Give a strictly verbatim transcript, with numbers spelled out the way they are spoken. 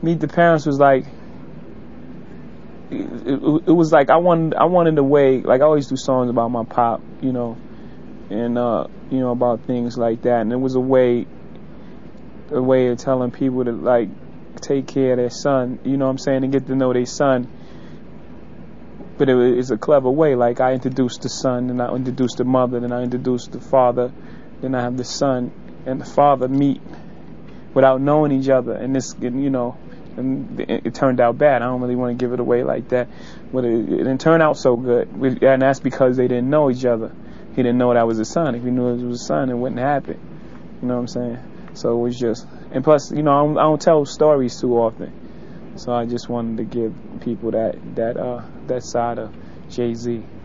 Meet the Parents was like, it, it, it was like I wanted, I wanted a way, like I always do songs about my pop, you know, and, uh, you know, about things like that. And it was a way, a way of telling people to, like, take care of their son, you know what I'm saying, and get to know their son. But it was a clever way. Like, I introduced the son, then I introduced the mother, then I introduced the father, then I have the son and the father meet without knowing each other. And this, you know, and it, it turned out bad. I don't really want to give it away like that. But it, it didn't turn out so good. And that's because they didn't know each other. He didn't know that was his son. If he knew it was his son, it wouldn't happen. You know what I'm saying? So it was just, and plus, you know, I don't, I don't tell stories too often. So I just wanted to give people that that uh that side of Jay-Z.